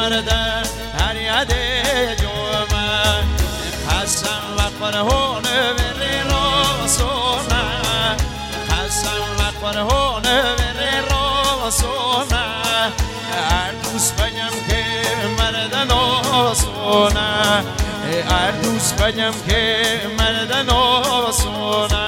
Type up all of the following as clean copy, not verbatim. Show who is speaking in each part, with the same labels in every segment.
Speaker 1: مردن هر یده جومه قسم و قرهون بری راسونه قسم و قرهون بری راسونه هر دوست بگم که مردن آسونه هر دوست بگم که مردن آسونه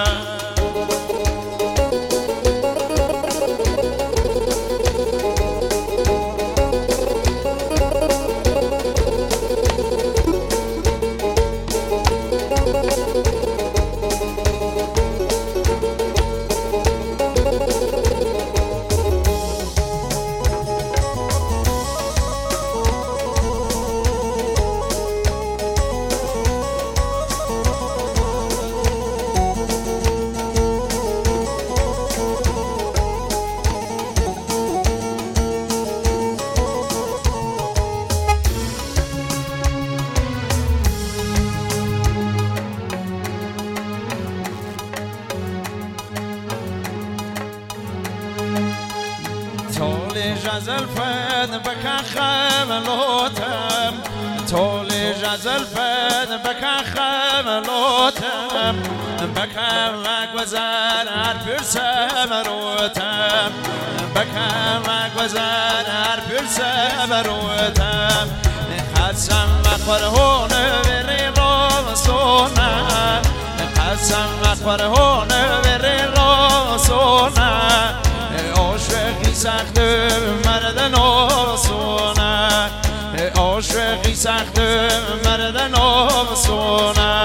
Speaker 1: طول جزل فد بکن خملوتم طول جزل فد بکن خملوتم بکن مگوزن هر پرسم روتم بکن مگوزن هر پرسم روتم قسم مقرهون بری راسونه قسم مقرهون بری راسونه عاشقی سخت مردن آسونه عاشقی سخت مردن آسونه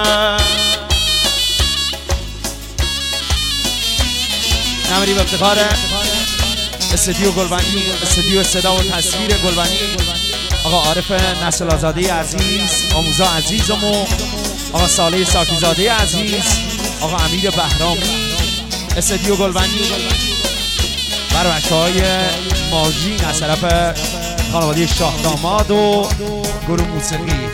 Speaker 1: نمری به افتخار استودیو گلبنی استودیو صدا و تصویر گلبنی آقا عارف نسل آزاده عزیز آموزا عزیزم و آقا صالح ساکیزاده عزیز آقا امیر بهرامی استودیو گلبنی بر بچه‌های ماجین از طرف خانواده شاه داماد و گروه موسیقی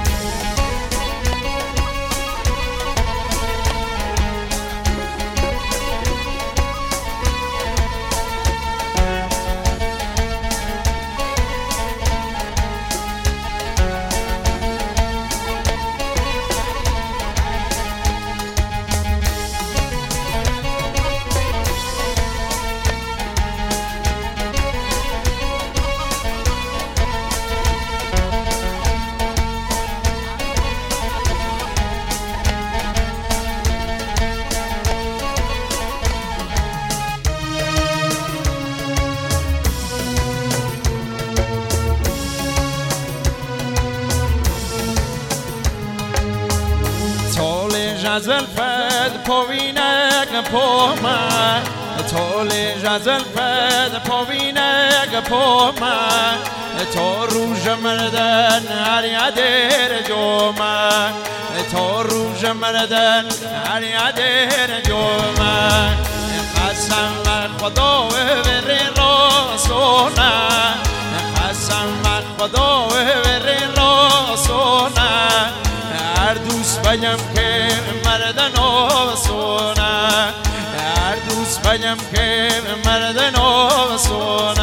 Speaker 1: جزل فد پوینگ پومه طول جزل فد پوینگ پومه تو روژ مردن هر یدر جومه تو روژ مردن هر یدر جومه قسم خدا بری راسونه قسم خدا بری راسونه هر دوست بگم که مردن آسونه هر دوست بگم که مردن آسونه